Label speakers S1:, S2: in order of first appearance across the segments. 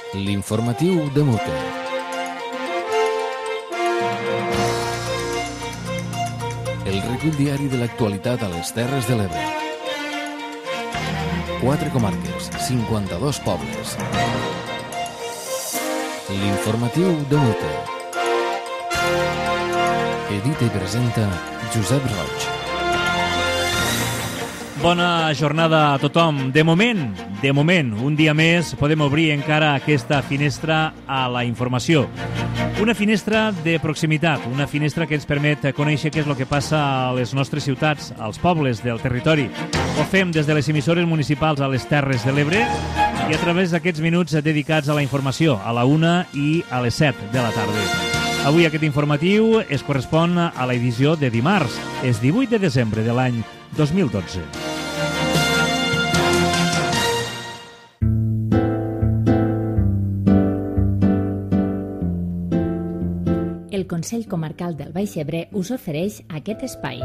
S1: L'informatiu de Mote. El recull diari de l'actualitat a les Terres de l'Ebre. 4 comarques, 52 pobles. L'informatiu de Mote. Edita i presenta Josep Roig.
S2: Bona jornada a tothom. De moment, un dia més podem obrir encara aquesta finestra a la informació. Una finestra de proximitat, una finestra que ens permet conèixer què és el que passa a les nostres ciutats, als pobles del territori. Ho fem des de les emissores municipals a les Terres de l'Ebre i a través d'aquests minuts dedicats a la informació, a la 1 i a les 7 de la tarda. Avui aquest informatiu es correspon a l'edició de dimarts, és 18 de desembre de l'any 2012.
S3: El Consell Comarcal del Baix Ebre us ofereix aquest espai.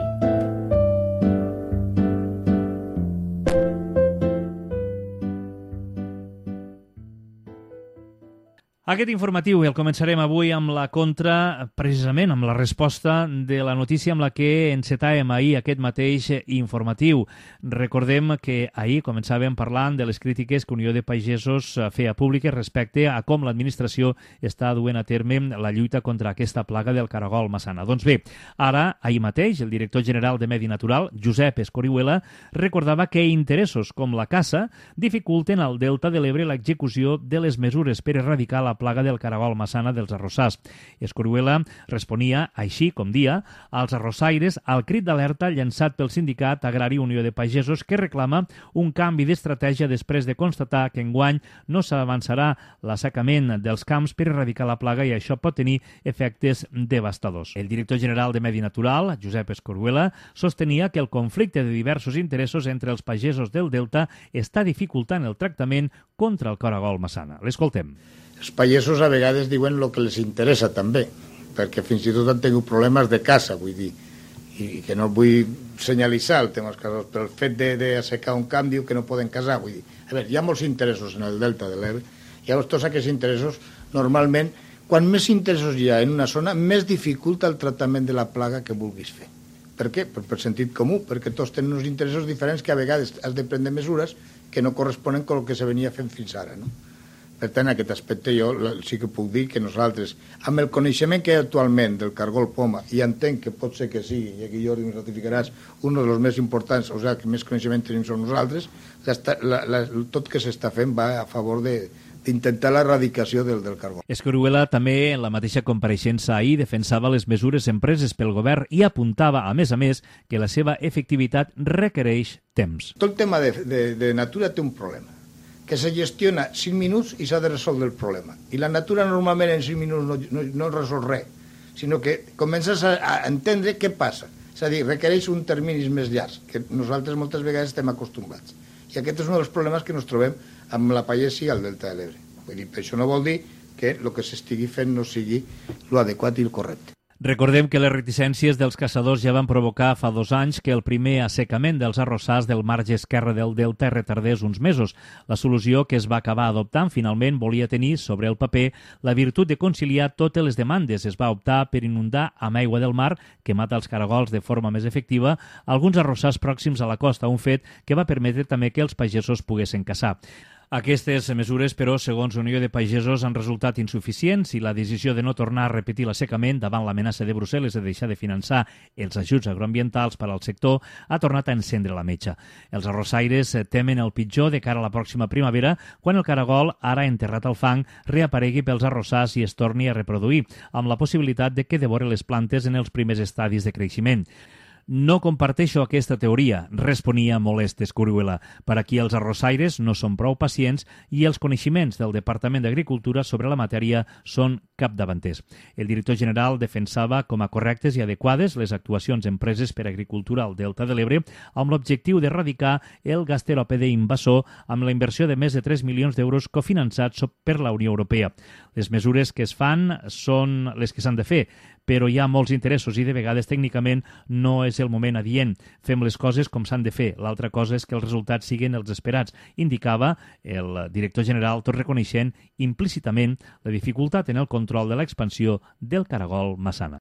S2: Aquest informatiu el començarem avui amb la contra, precisament amb la resposta de la notícia amb la que encetàvem ahir aquest mateix informatiu. Recordem que ahir començàvem parlant de les crítiques que Unió de Pagesos feia públiques respecte a com l'administració està duent a terme la lluita contra aquesta plaga del caragol massana. Doncs bé, ara, ahir mateix, el director general de Medi Natural, Josep Escorihuela, recordava que interessos com la caça dificulten al Delta de l'Ebre l'execució de les mesures per erradicar la plaga del caragol massana dels arrossars. Escorihuela responia, així com dia, als arrossaires al crit d'alerta llançat pel Sindicat Agrari Unió de Pagesos que reclama un canvi d'estratègia després de constatar que enguany no s'avançarà l'assecament dels camps per erradicar la plaga i això pot tenir efectes devastadors. El director general de Medi Natural, Josep Escorihuela, sostenia que el conflicte de diversos interessos entre els pagesos del Delta està dificultant el tractament contra el caragol massana. L'escoltem.
S4: Els pagesos a vegades diuen el que els interessa també, perquè fins i tot han tingut problemes de caça, vull dir, i que no vull senyalitzar el tema dels casos, però el fet d'assecar un camp diu que no poden casar, vull dir, a veure, hi ha molts interessos en el Delta de l'Ebre, llavors tots aquests interessos, normalment, quan més interessos hi ha en una zona, més dificulta el tractament de la plaga que vulguis fer. Per què? Per sentit comú, perquè tots tenen uns interessos diferents que a vegades has de prendre mesures que no corresponen amb el que se venia fent fins ara, no? Per tant, en aquest aspecte jo sí que puc dir que nosaltres, amb el coneixement que hi ha actualment del cargol poma, i entenc que pot ser que sigui, i aquí Jordi ens ratificaràs, un dels més importants, o sigui, que més coneixement tenim som nosaltres, tot que s'està fent va a favor d'intentar l'erradicació del cargol.
S2: Escorihuela també, en la mateixa compareixença ahir, defensava les mesures empreses pel govern i apuntava, a més, que la seva efectivitat requereix temps.
S4: Tot el tema de natura té un problema, que se gestiona 5 minuts i s'ha de resoldre el problema. I la natura normalment en 5 minuts no resol res, sinó que comences a entendre què passa. És a dir, requereix un terminis més llargs, que nosaltres moltes vegades estem acostumats. I aquest és un dels problemes que ens trobem amb la pagesia al Delta de l'Ebre. Vull dir, això no vol dir que el que s'estigui fent no sigui l'adequat i el correcte.
S2: Recordem que les reticències dels caçadors ja van provocar fa 2 anys que el primer assecament dels arrossars del marge esquerre del Delta retardés uns mesos. La solució que es va acabar adoptant finalment volia tenir sobre el paper la virtut de conciliar totes les demandes. Es va optar per inundar amb aigua del mar, que mata els caragols de forma més efectiva, alguns arrossars pròxims a la costa, un fet que va permetre també que els pagesos poguessin caçar. Aquestes mesures, però, segons Unió de Pagesos, han resultat insuficients i la decisió de no tornar a repetir l'assecament davant l'amenaça de Brussel·les de deixar de finançar els ajuts agroambientals per al sector ha tornat a encendre la metxa. Els arrossaires temen el pitjor de cara a la pròxima primavera, quan el caragol, ara enterrat al fang, reaparegui pels arrossars i es torni a reproduir, amb la possibilitat de que devore les plantes en els primers estadis de creixement. No comparteixo aquesta teoria, responia molest Escorihuela. Per aquí els arrossaires no són prou pacients i els coneixements del Departament d'Agricultura sobre la matèria són capdavanters. El director general defensava com a correctes i adequades les actuacions empreses per agricultura al Delta de l'Ebre amb l'objectiu d'erradicar el gasteròpede invasor amb la inversió de més de 3 milions d'euros cofinançats per la Unió Europea. Les mesures que es fan són les que s'han de fer, però hi ha molts interessos i de vegades tècnicament no és el moment adient. Fem les coses com s'han de fer. L'altra cosa és que els resultats siguin els esperats, indicava el director general, tot reconeixent implícitament la dificultat en el control de l'expansió del caragol Massana.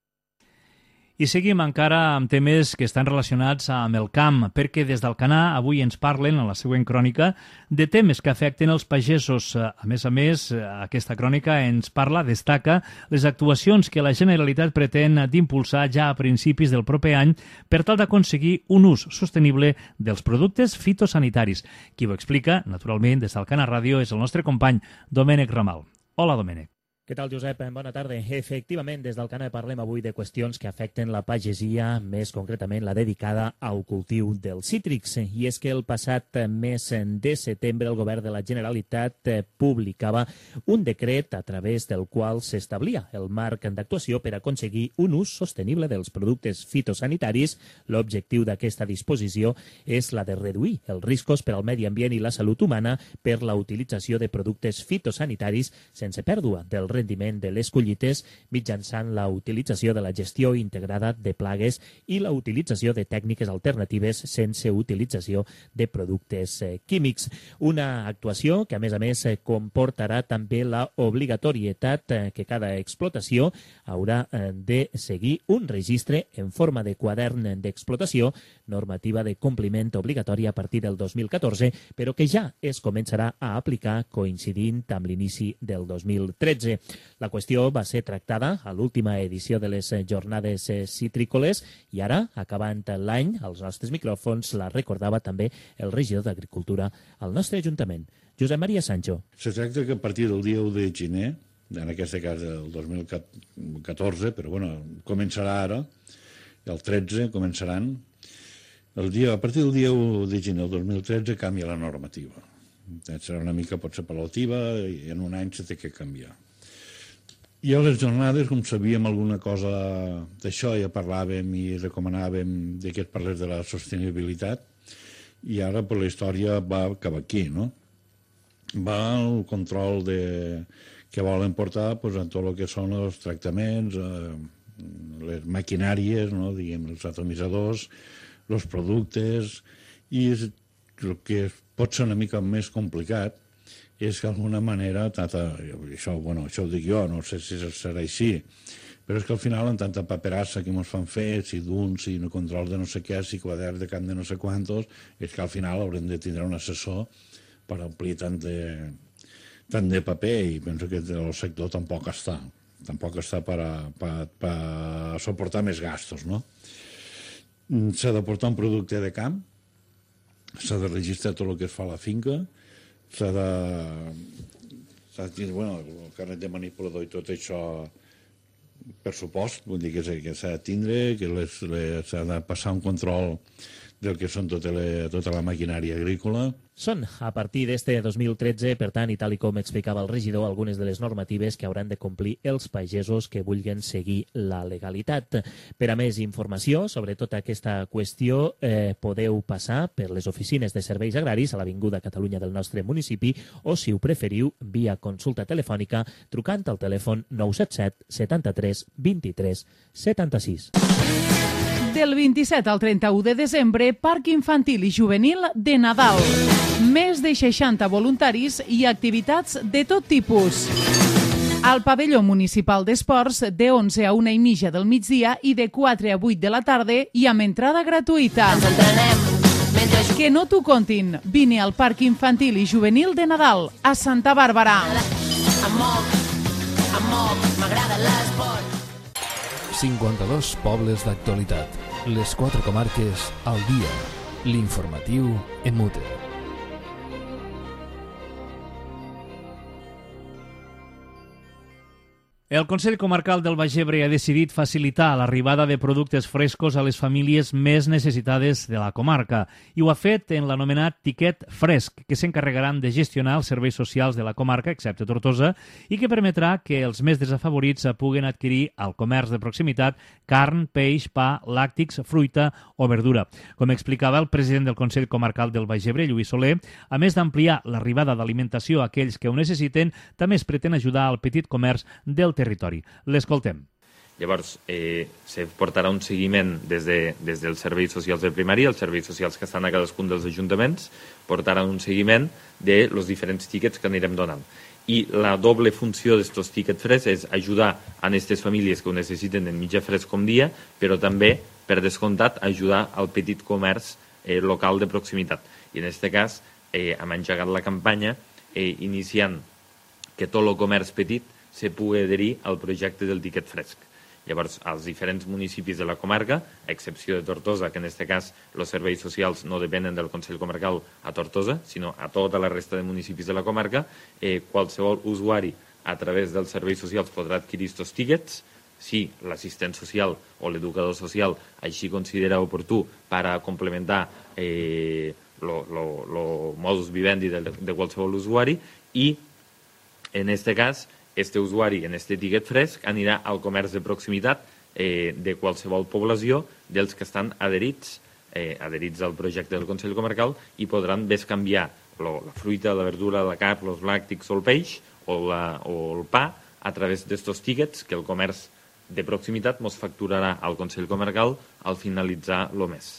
S2: I seguim encara amb temes que estan relacionats amb el camp, perquè des d'Alcanar avui ens parlen, en la següent crònica, de temes que afecten els pagesos. A més, aquesta crònica ens destaca les actuacions que la Generalitat pretén d'impulsar ja a principis del proper any per tal d'aconseguir un ús sostenible dels productes fitosanitaris. Qui ho explica, naturalment, des d'Alcanar Ràdio, és el nostre company Domènec Ramal. Hola, Domènec.
S5: Què tal, Josep? Bona tarda. Efectivament, des d'Alcanar parlem avui de qüestions que afecten la pagesia, més concretament la dedicada al cultiu dels cítrics. I és que el passat mes de setembre el govern de la Generalitat publicava un decret a través del qual s'establia el marc d'actuació per aconseguir un ús sostenible dels productes fitosanitaris. L'objectiu d'aquesta disposició és la de reduir els riscos per al medi ambient i la salut humana per la utilització de productes fitosanitaris sense pèrdua del rendiment de les collites mitjançant la utilització de la gestió integrada de plagues i la utilització de tècniques alternatives sense utilització de productes químics. Una actuació que, a més, comportarà també la obligatorietat que cada explotació haurà de seguir un registre en forma de quadern d'explotació, normativa de compliment obligatòria a partir del 2014, però que ja es començarà a aplicar coincidint amb l'inici del 2013. La qüestió va ser tractada a l'última edició de les jornades citrícoles i ara, acabant l'any, als nostres micròfons la recordava també el regidor d'Agricultura al nostre Ajuntament, Josep Maria Sancho.
S6: Se tracta que a partir del dia 1 de gener, en aquest cas del 2014, però començarà ara, el 13 començaran, a partir del dia 1 de gener del 2013 canvia la normativa. Serà una mica potser pal·liativa i en un any s'ha de canviar. I a les jornades, com sabíem alguna cosa d'això, ja parlàvem i recomanàvem que es parlés de la sostenibilitat, i ara la història va cap aquí, no? Va el control que volen portar en tot el que són els tractaments, les maquinàries, no? Diguem, els atomitzadors, els productes, i el que pot ser una mica més complicat és que d'alguna manera, això ho dic jo, no sé si serà així, però és que al final en tanta paperassa que ens fan fer, si d'un, si no control de no sé què, si quadern de camp de no sé quantos, és que al final haurem de tindre un assessor per omplir tant de paper, i penso que el sector tampoc està per suportar més gastos, no? S'ha de portar un producte de camp, s'ha de registrar tot el que es fa a la finca, s'ha de tindre el carnet de manipulador i tot això per supost, vull dir que s'ha de tindre, que s'ha de passar un control del que són tota la maquinària agrícola.
S5: Són, a partir d'este 2013, per tant, i tal i com explicava el regidor, algunes de les normatives que hauran de complir els pagesos que vulguin seguir la legalitat. Per a més informació sobre tota aquesta qüestió, podeu passar per les oficines de serveis agraris a l'Avinguda Catalunya del nostre municipi o, si ho preferiu, via consulta telefònica trucant al telèfon 977 73 23 76.
S7: Del 27 al 31 de desembre, Parc Infantil i Juvenil de Nadal. Més de 60 voluntaris i activitats de tot tipus. Al pavelló municipal d'esports, de 11 a 1:30 del migdia i de 4 a 8 de la tarda i amb entrada gratuïta. Que no t'ho contin. Vine al Parc Infantil i Juvenil de Nadal, a Santa Bàrbara.
S8: M'agrada l'esport.
S1: 52 pobles d'actualitat. Les 4 comarques al dia. L'informatiu en Mute.
S2: El Consell Comarcal del Baix Ebre ha decidit facilitar l'arribada de productes frescos a les famílies més necessitades de la comarca i ho ha fet en l'anomenat tiquet fresc, que s'encarregaran de gestionar els serveis socials de la comarca, excepte Tortosa, i que permetrà que els més desafavorits puguen adquirir al comerç de proximitat carn, peix, pa, làctics, fruita o verdura. Com explicava el president del Consell Comarcal del Baix Ebre, Lluís Soler, a més d'ampliar l'arribada d'alimentació a aquells que ho necessiten, també es pretén ajudar al petit comerç del territori. L'escoltem.
S9: Llavors, se portarà un seguiment des dels serveis socials de primària, els serveis socials que estan a cadascun dels ajuntaments, portaran un seguiment dels diferents tíquets que anirem donant. I la doble funció d'aquests tíquets fresc és ajudar a aquestes famílies que ho necessiten en mitjà fresc com dia, però també, per descomptat, ajudar al petit comerç local de proximitat. I en aquest cas hem engegat la campanya iniciant que tot el comerç petit se pugui adherir al projecte del tiquet fresc. Llavors, als diferents municipis de la comarca, a excepció de Tortosa, que en aquest cas els serveis socials no depenen del Consell Comarcal a Tortosa, sinó a tota la resta de municipis de la comarca, qualsevol usuari a través dels serveis socials podrà adquirir aquests tíquets si l'assistent social o l'educador social així considera oportú per a complementar el modus vivendi de qualsevol usuari i, en aquest cas, este usuari en este tiquet fresc anirà al comerç de proximitat de qualsevol població dels que estan adherits al projecte del Consell Comarcal i podran bescanviar la fruita, la verdura, la carn, els làctics o el peix o el pa a través d'estos tíquets que el comerç de proximitat ens facturarà al Consell Comarcal al finalitzar el mes.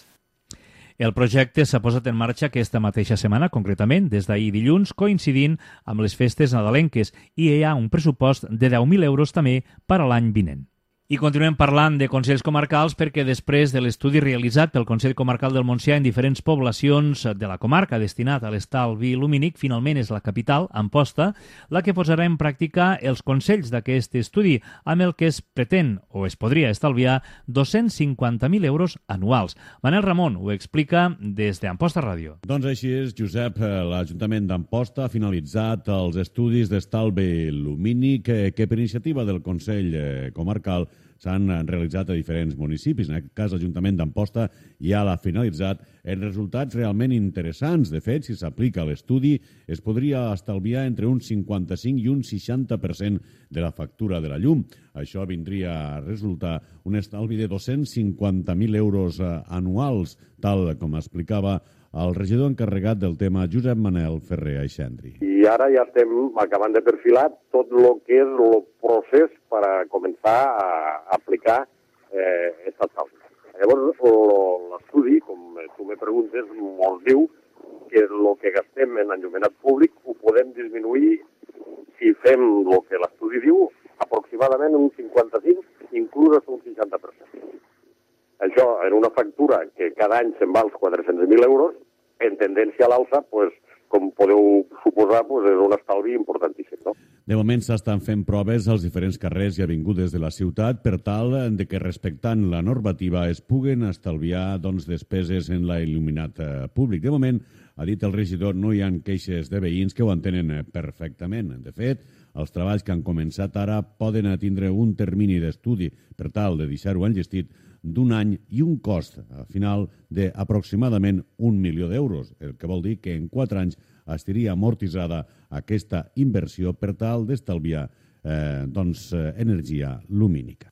S2: El projecte s'ha posat en marxa aquesta mateixa setmana, concretament des d'ahir dilluns, coincidint amb les festes nadalenques, i hi ha un pressupost de 10.000 euros també per a l'any vinent. I continuem parlant de Consells Comarcals perquè després de l'estudi realitzat pel Consell Comarcal del Montsià en diferents poblacions de la comarca destinat a l'estalvi lumínic, finalment és la capital, Amposta, la que posarà en pràctica els consells d'aquest estudi, amb el que es pretén o es podria estalviar 250.000 euros anuals. Manel Ramon ho explica des d'Amposta Ràdio.
S10: Doncs així és, Josep, l'Ajuntament d'Amposta ha finalitzat els estudis d'estalvi lumínic que per iniciativa del Consell Comarcal s'han realitzat a diferents municipis. En aquest cas, l'Ajuntament d'Amposta ja l'ha finalitzat en resultats realment interessants. De fet, si s'aplica l'estudi, es podria estalviar entre un 55 i un 60% de la factura de la llum. Això vindria a resultar un estalvi de 250.000 euros anuals, tal com explicava el regidor encarregat del tema, Josep Manel Ferrer Aixendri.
S11: I ara ja estem acabant de perfilar tot el que és el procés per a començar a aplicar aquesta estalvi. Llavors, l'estudi, com tu me preguntes, ens diu que el que gastem en enllumenat públic ho podem disminuir si fem el que l'estudi diu, aproximadament un 55, inclús un 60%. Això, en una factura que cada any se'n va als 400.000 euros, en tendència a l'alça, com podeu suposar, és un estalvi importantíssim, no?
S10: De moment s'estan fent proves als diferents carrers i avingudes de la ciutat per tal de que, respectant la normativa, es puguen estalviar despeses en l'il·luminat públic. De moment, ha dit el regidor, no hi ha queixes de veïns que ho entenen perfectament. De fet, els treballs que han començat ara poden tindre un termini d'estudi per tal de deixar-ho enllestit d'un any i un cost final d'aproximadament 1 milió d'euros, el que vol dir que en 4 anys estaria amortitzada aquesta inversió per tal d'estalviar energia lumínica.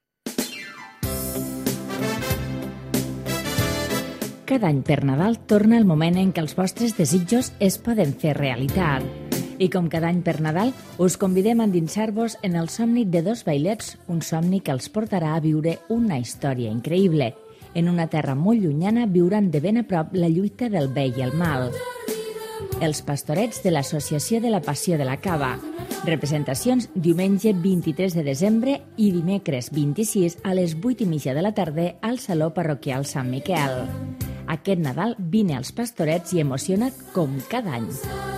S3: Cada any per Nadal torna el moment en què els vostres desitjos es poden fer realitat. I com cada any per Nadal, us convidem a endinsar-vos en el somni de 2 vailets, un somni que els portarà a viure una història increïble. En una terra molt llunyana viuran de ben a prop la lluita del bé i el mal. Els pastorets de l'Associació de la Passió de la Cava. Representacions diumenge 23 de desembre i dimecres 26 a les 8:30 de la tarda al Saló Parroquial Sant Miquel. Aquest Nadal vine als pastorets i emociona't com cada any.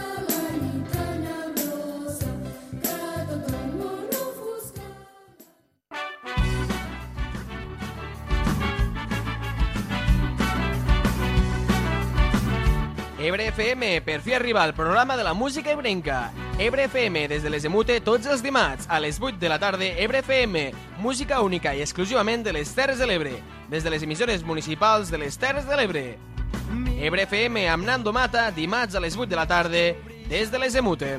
S12: Ebre FM, per fi arriba el programa de la música ebrenca. Ebre FM des de les Emute tots els dimarts a les 8 de la tarda. Ebre FM, música única i exclusivament de les Terres de l'Ebre, des de les emissores municipals de les Terres de l'Ebre. Ebre FM amb Nando Mata, dimarts a les 8 de la tarda, des de les Emute.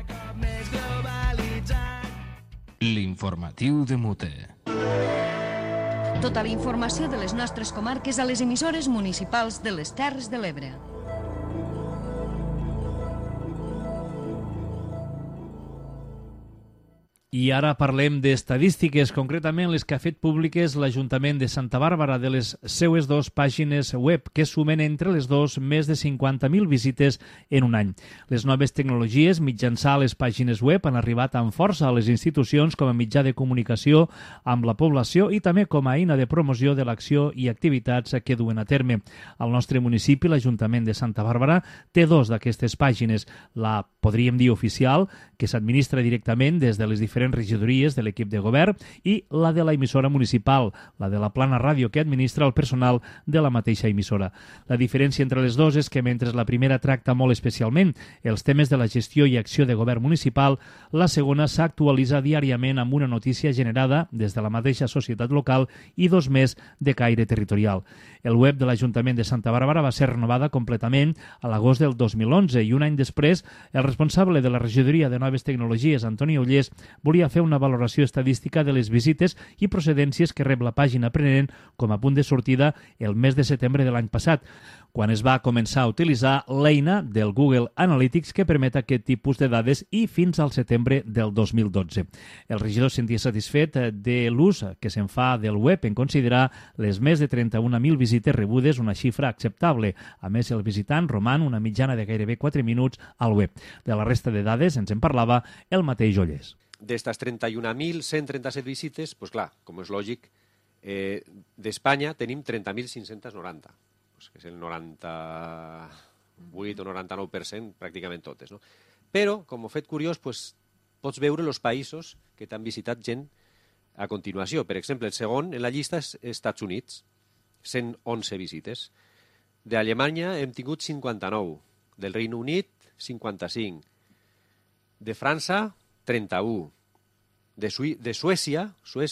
S1: L'informatiu de Mute.
S13: Tota la informació de les nostres comarques a les emissores municipals de les Terres de l'Ebre.
S2: I ara parlem d'estadístiques, concretament les que ha fet públiques l'Ajuntament de Santa Bàrbara de les seues 2 pàgines web, que sumen entre les 2 més de 50.000 visites en un any. Les noves tecnologies mitjançant les pàgines web han arribat amb força a les institucions com a mitjà de comunicació amb la població i també com a eina de promoció de l'acció i activitats que duen a terme. Al nostre municipi, l'Ajuntament de Santa Bàrbara té 2 d'aquestes pàgines. La, podríem dir, oficial, que s'administra directament des de les diferents regidories de l'equip de govern, i la de la emissora municipal, la de la Plana Ràdio, que administra el personal de la mateixa emissora. La diferència entre les 2 és que mentre la primera tracta molt especialment els temes de la gestió i acció de govern municipal, la segona s'actualitza diàriament amb una notícia generada des de la mateixa societat local i 2 més de caire territorial. El web de l'Ajuntament de Santa Bàrbara va ser renovada completament a l'agost del 2011 i un any després el responsable de la regidoria de Noves Tecnologies, Antoni Ullés, volia fer una valoració estadística de les visites i procedències que rep la pàgina prenent com a punt de sortida el mes de setembre de l'any passat, quan es va començar a utilitzar l'eina del Google Analytics que permet aquest tipus de dades i fins al setembre del 2012. El regidor es sentia satisfet de l'ús que se'n fa del web en considerar les més de 31.000 visites rebudes una xifra acceptable. A més, el visitant roman una mitjana de gairebé 4 minuts al web. De la resta de dades ens en parlava el mateix Ullés.
S14: D'estes 31.137 visites, doncs clar, com és lògic, d'Espanya tenim 30.590. Que és el 98 o 99%, pràcticament totes. No? Però, com a fet curiós, pots veure els països que t'han visitat gent a continuació. Per exemple, el segon en la llista és Estats Units, 111 visites. D'Alemanya hem tingut 59, del Regne Unit 55, de França 31, de Suècia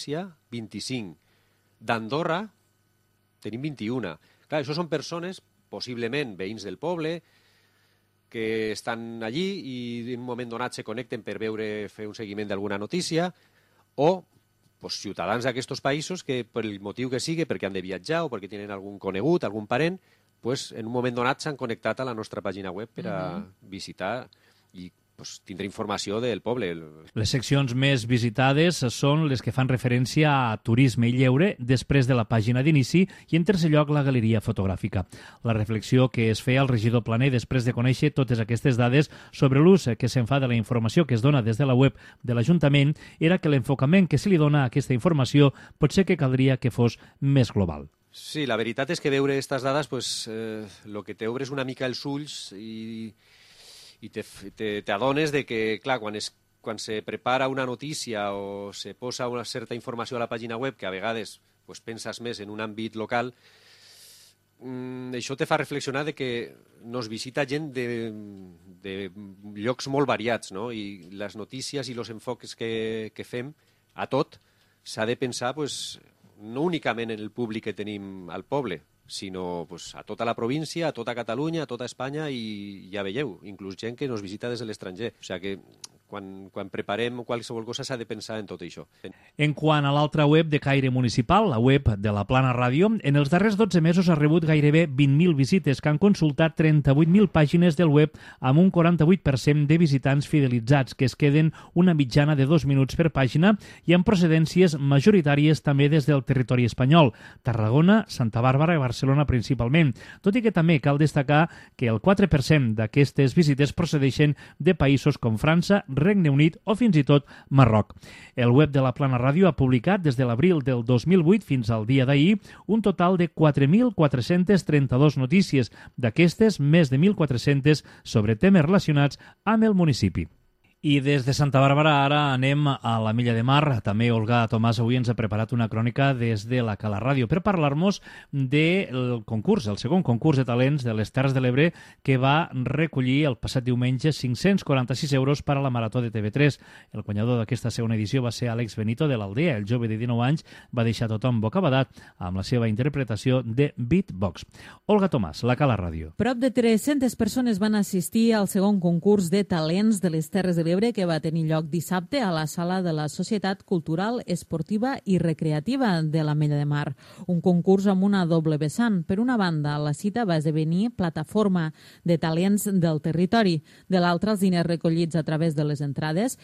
S14: 25, d'Andorra tenim 21. Clar, això són persones, possiblement veïns del poble, que estan allí i en un moment donat se connecten per fer un seguiment d'alguna notícia, o ciutadans d'aquests països que, per el motiu que sigui, perquè han de viatjar o perquè tenen algun conegut, algun parent, en un moment donat s'han connectat a la nostra pàgina web per a visitar i tindre informació del poble.
S2: Les seccions més visitades són les que fan referència a turisme i lleure després de la pàgina d'inici i en tercer lloc la galeria fotogràfica. La reflexió que es feia al regidor Planer després de conèixer totes aquestes dades sobre l'ús que se'n fa de la informació que es dona des de la web de l'Ajuntament era que l'enfocament que se li dona a aquesta informació potser que caldria que fos més global.
S14: Sí, la veritat és que veure aquestes dades el que t'obres una mica els ulls i t'adones de que, clar, quan se prepara una notícia o se posa una certa informació a la pàgina web, que a vegades penses més en un àmbit local, això te fa reflexionar de que nos visita gent de llocs molt variats, no? I les notícies i els enfocs que fem a tot s'ha de pensar no únicament en el públic que tenim al poble, sinó a tota la província, a tota Catalunya, a tota Espanya i ja veieu, inclús gent que nos visita des de l'estranger. O sigui que quan preparem qualsevol cosa s'ha de pensar en tot això.
S2: En quant a l'altra web de caire municipal, la web de la Plana Ràdio, en els darrers 12 mesos ha rebut gairebé 20.000 visites que han consultat 38.000 pàgines del web amb un 48% de visitants fidelitzats que es queden una mitjana de 2 minuts per pàgina i amb procedències majoritàries també des del territori espanyol, Tarragona, Santa Bàrbara i Barcelona principalment, tot i que també cal destacar que el 4% d'aquestes visites procedeixen de països com França, Regne Unit o fins i tot Marroc. El web de la Plana Ràdio ha publicat des de l'abril del 2008 fins al dia d'ahir un total de 4.432 notícies, d'aquestes més de 1.400 sobre temes relacionats amb el municipi. I des de Santa Bàrbara ara anem a la Milla de Mar. També Olga Tomàs avui ens ha preparat una crònica des de la Cala Ràdio per parlar-nos del concurs, el segon concurs de talents de les Terres de l'Ebre que va recollir el passat diumenge 546 euros per a la Marató de TV3. El guanyador d'aquesta segona edició va ser Àlex Benito de l'Aldea. El jove de 19 anys va deixar tothom bocabadat amb la seva interpretació de beatbox. Olga Tomàs, la Cala Ràdio.
S15: Prop de 300 persones van assistir al segon concurs de talents de les Terres de l'Ebre l'Ebre, que va tenir lloc dissabte a la sala de la Societat Cultural, Esportiva i Recreativa de l'Ametlla de Mar. Un concurs amb una doble vessant. Per una banda, la cita va esdevenir plataforma de talents del territori. De l'altra, els diners recollits a través de les entrades,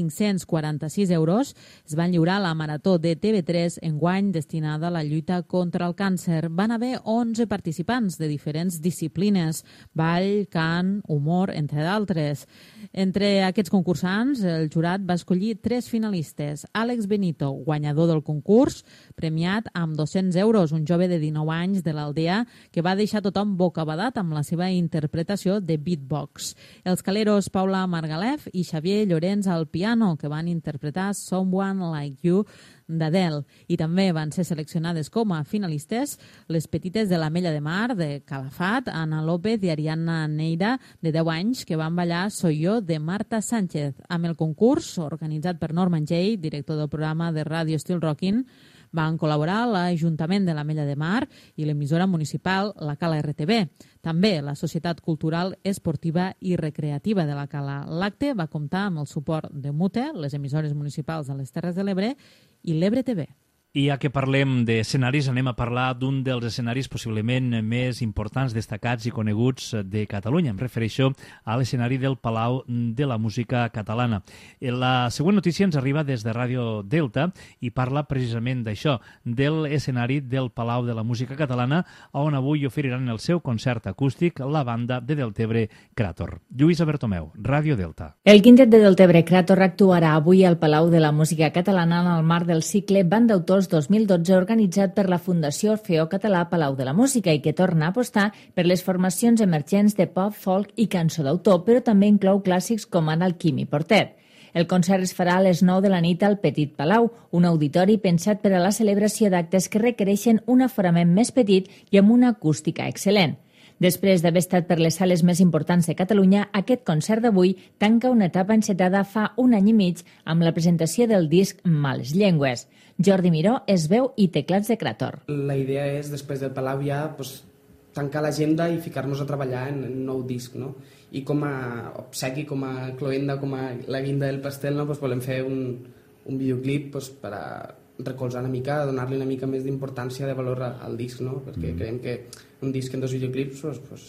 S15: 546 euros, es van lliurar a la Marató de TV3, enguany destinada a la lluita contra el càncer. Van haver 11 participants de diferents disciplines, ball, cant, humor, entre d'altres. Entre aquests concursants, el jurat va escollir 3 finalistes. Àlex Benito, guanyador del concurs, premiat amb 200 euros, un jove de 19 anys de l'Aldea que va deixar tothom bocabadat amb la seva interpretació de beatbox. Els caleros Paula Margalef i Xavier Llorenç al piano, que van interpretar Someone Like You d'Adele. I també van ser seleccionades com a finalistes les petites de l'Ametlla de Mar, de Calafat, Ana López i Ariadna Neira, de 10 anys, que van ballar Soy yo, de Marta Sánchez. Amb el concurs, organitzat per Norman Jay, director del programa de ràdio Still Rockin', van col·laborar l'Ajuntament de l'Ametlla de Mar i l'emissora municipal La Cala RTV. També la Societat Cultural Esportiva i Recreativa de la Cala. L'acte va comptar amb el suport de MUTE, les emissores municipals de les Terres de l'Ebre, i l'Ebre TV.
S2: I ja que parlem d'escenaris, anem a parlar d'un dels escenaris possiblement més importants, destacats i coneguts de Catalunya. Em refereixo a l'escenari del Palau de la Música Catalana. La següent notícia ens arriba des de Ràdio Delta i parla precisament d'això, de l'escenari del Palau de la Música Catalana, on avui oferiran el seu concert acústic la banda de Deltebre Crator. Lluïsa Bertomeu, Ràdio Delta.
S3: El quintet de Deltebre Crator actuarà avui al Palau de la Música Catalana en el marc del cicle Banda d'autors 2012 organitzat per la Fundació Orfeó Català Palau de la Música i que torna a apostar per les formacions emergents de pop, folk i cançó d'autor, però també inclou clàssics com ara el Quimi Porter. El concert es farà a les 9 de la nit al Petit Palau, un auditori pensat per a la celebració d'actes que requereixen un aforament més petit i amb una acústica excel·lent. Després d'haver estat per les sales més importants de Catalunya, aquest concert d'avui tanca una etapa encetada fa un any i mig amb la presentació del disc Males Llengües. Jordi Miró és veu i teclats de Crator.
S16: La idea és, després del Palau, ja tancar l'agenda i ficar-nos a treballar en un nou disc, no? I com a obsequi, com a cloenda, com a la guinda del pastel, no? Volem fer un videoclip per a recolzar una mica, donar-li una mica més d'importància, de valor al disc, no? Perquè creiem que un disc en 2 videoclips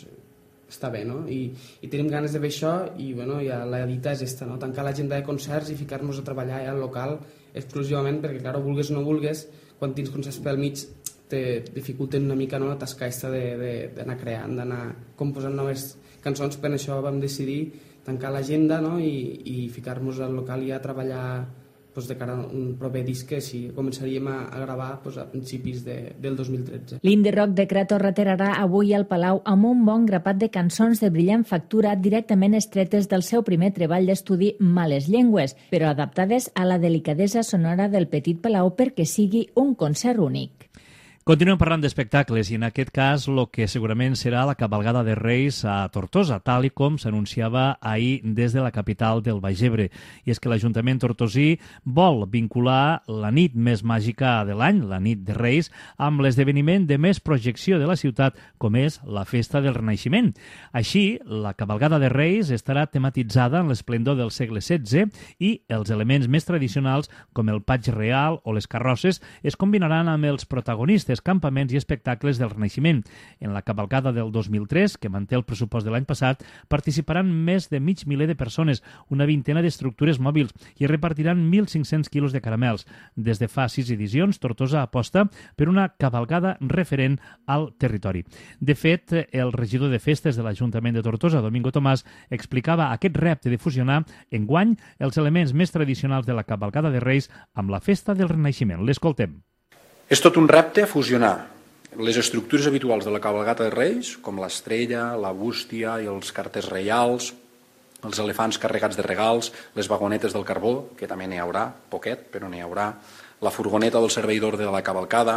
S16: està bé, no? I tenim ganes de fer això i ja la dita és esta, no? Tancar l'agenda de concerts i ficar-nos a treballar al local exclusivament, perquè, clar, vulgues o no vulgues, quan tens concerts pel mig te dificulten una mica, no?, la tasca aquesta d'anar creant, d'anar composant noves cançons. Per això vam decidir tancar l'agenda, no?, i ficar-nos al local i a treballar de cara a un proper disc que començaríem a gravar a principis del 2013.
S3: L'indie rock de Crator reiterarà avui al Palau amb un bon grapat de cançons de brillant factura directament extretes del seu primer treball d'estudi Males Llengües, però adaptades a la delicadesa sonora del Petit Palau perquè sigui un concert únic.
S2: Continuem parlant d'espectacles i en aquest cas el que segurament serà la cabalgada de Reis a Tortosa, tal i com s'anunciava ahir des de la capital del Baix Ebre. I és que l'Ajuntament tortosí vol vincular la nit més màgica de l'any, la nit de Reis, amb l'esdeveniment de més projecció de la ciutat, com és la Festa del Renaixement. Així, la cabalgada de Reis estarà tematitzada en l'esplendor del segle XVI i els elements més tradicionals, com el patge real o les carrosses, es combinaran amb els protagonistes, campaments i espectacles del Renaixement. En la cavalcada del 2003, que manté el pressupost de l'any passat, participaran més de mig miler de persones, una vintena d'estructures mòbils i repartiran 1.500 quilos de caramels. Des de fa 6 edicions, Tortosa aposta per una cavalgada referent al territori. De fet, el regidor de festes de l'Ajuntament de Tortosa, Domingo Tomàs, explicava aquest repte de fusionar enguany els elements més tradicionals de la cavalcada de Reis amb la Festa del Renaixement. L'escoltem.
S17: És tot un repte fusionar les estructures habituals de la cabalgata de Reis, com l'estrella, la bústia i els carters reials, els elefants carregats de regals, les vagonetes del carbó, que també n'hi haurà, poquet, però n'hi haurà, la furgoneta del servei d'ordre de la cavalcada,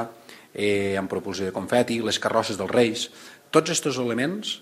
S17: amb propulsió de confeti, les carrosses dels Reis, tots aquests elements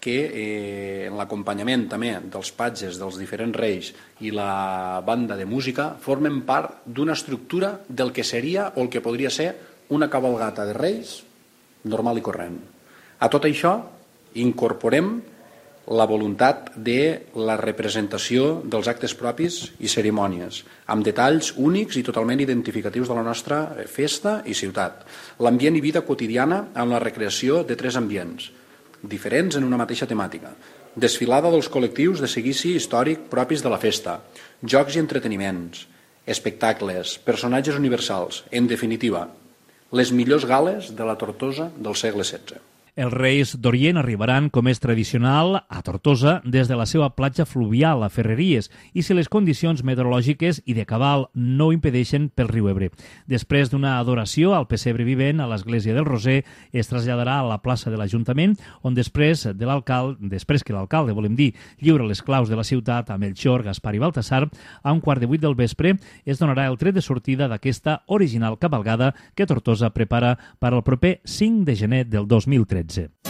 S17: que en l'acompanyament també dels patges dels diferents reis i la banda de música formen part d'una estructura del que seria o el que podria ser una cavalgata de reis normal i corrent. A tot això incorporem la voluntat de la representació dels actes propis i cerimònies, amb detalls únics i totalment identificatius de la nostra festa i ciutat. L'ambient i vida quotidiana amb la recreació de 3 ambients, diferents en una mateixa temàtica. Desfilada dels col·lectius de seguici històric propis de la festa, jocs i entreteniments, espectacles, personatges universals, en definitiva, les millors gales de la Tortosa del segle XVI.
S2: Els Reis d'Orient arribaran, com és tradicional, a Tortosa des de la seva platja fluvial a Ferreries i si les condicions meteorològiques i de cabal no ho impedeixen pel riu Ebre. Després d'una adoració al pessebre vivent a l'església del Roser, es traslladarà a la plaça de l'Ajuntament, on després que l'alcalde, volem dir, lliura les claus de la ciutat a Melchor, Gaspar i Baltasar, a 7:15 del vespre es donarà el tret de sortida d'aquesta original cabalgada que Tortosa prepara per al proper 5 de gener del 2013.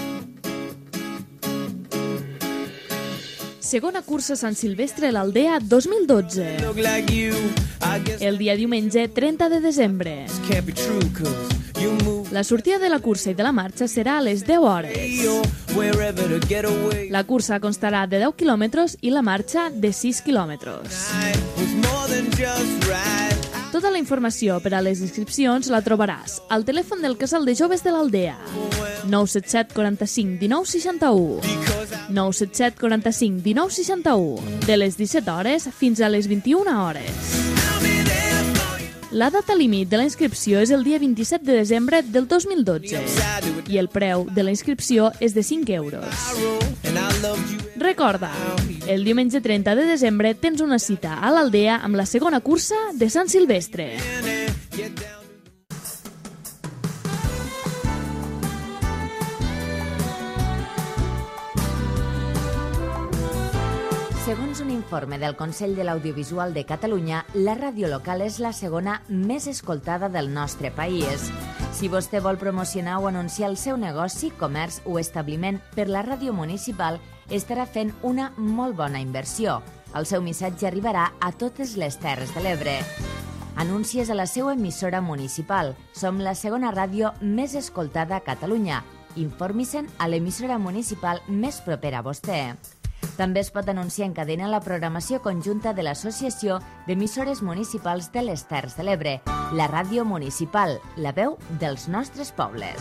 S18: Segona cursa Sant Silvestre a l'Aldea 2012. El dia diumenge 30 de desembre. La sortida de la cursa i de la marxa serà a les 10 hores. La cursa constarà de 10 quilòmetres i la marxa de 6 quilòmetres. Tota la informació per a les inscripcions la trobaràs al telèfon del Casal de Joves de l'Aldea 977 45 19 61 977 45 19 61 de les 17 hores fins a les 21 hores. La data límit de la inscripció és el dia 27 de desembre del 2012 i el preu de la inscripció és de 5 euros. Recorda, el diumenge 30 de desembre tens una cita a l'Aldea amb la segona cursa de Sant Silvestre.
S3: Segons un informe del Consell de l'Audiovisual de Catalunya, la ràdio local és la segona més escoltada del nostre país. Si vostè vol promocionar o anunciar el seu negoci, comerç o establiment per la ràdio municipal, estarà fent una molt bona inversió. El seu missatge arribarà a totes les Terres de l'Ebre. Anuncies a la seva emissora municipal. Som la segona ràdio més escoltada a Catalunya. Informi-se'n a l'emissora municipal més propera a vostè. També es pot anunciar en cadena la programació conjunta de l'Associació d'Emissores Municipals de les Terres de l'Ebre, la ràdio municipal, la veu dels nostres pobles.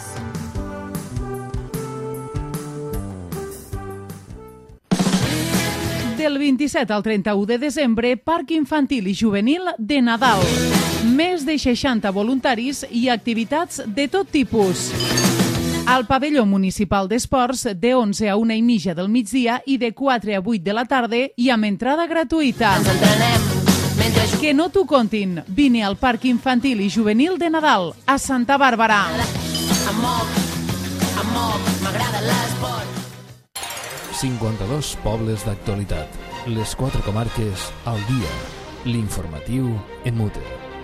S7: Del 27 al 31 de desembre, Parc Infantil i Juvenil de Nadal. Més de 60 voluntaris i activitats de tot tipus. Al pavelló municipal d'esports de 11 a 1:30 del migdia i de 4 a 8 de la tarda i amb entrada gratuïta. Que no t'ho contin. Vine al Parc Infantil i Juvenil de Nadal a Santa Bàrbara.
S8: M'agrada l'esport.
S1: 52 pobles d'actualitat. Les 4 comarques al dia. L'informatiu en mute.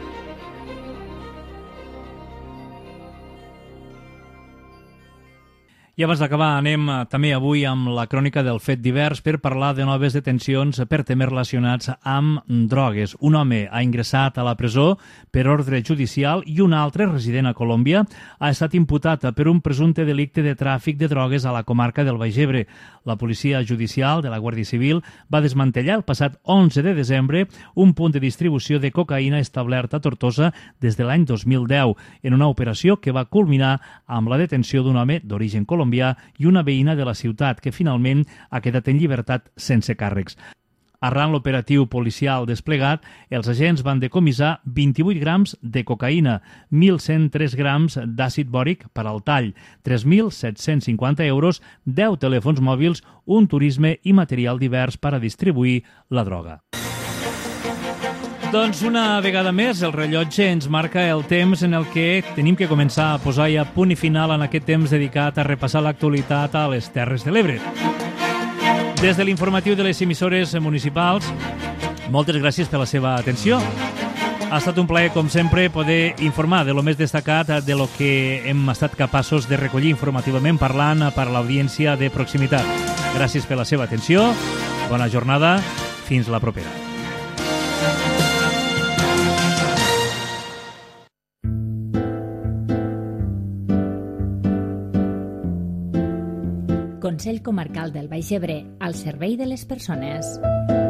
S2: I abans d'acabar anem també avui amb la crònica del fet divers per parlar de noves detencions per temes relacionats amb drogues. Un home ha ingressat a la presó per ordre judicial i un altre, resident a Colòmbia, ha estat imputat per un presumpte delicte de tràfic de drogues a la comarca del Baix Ebre. La policia judicial de la Guàrdia Civil va desmantellar el passat 11 de desembre un punt de distribució de cocaïna establert a Tortosa des de l'any 2010, en una operació que va culminar amb la detenció d'un home d'origen colombià i una veïna de la ciutat, que finalment ha quedat en llibertat sense càrrecs. Arran l'operatiu policial desplegat, els agents van decomissar 28 grams de cocaïna, 1.103 grams d'àcid bòric per al tall, 3.750 euros, 10 telèfons mòbils, un turisme i material divers per a distribuir la droga. Doncs una vegada més el rellotge ens marca el temps en el que tenim que començar a posar ja punt i final en aquest temps dedicat a repassar l'actualitat a les Terres de l'Ebre. Des de l'informatiu de les emissores municipals, moltes gràcies per la seva atenció. Ha estat un plaer, com sempre, poder informar de lo més destacat de lo que hem estat capaços de recollir informativament parlant per a l'audiència de proximitat. Gràcies per la seva atenció, bona jornada, fins la propera.
S3: Consell Comarcal del Baix Ebre, al servei de les persones.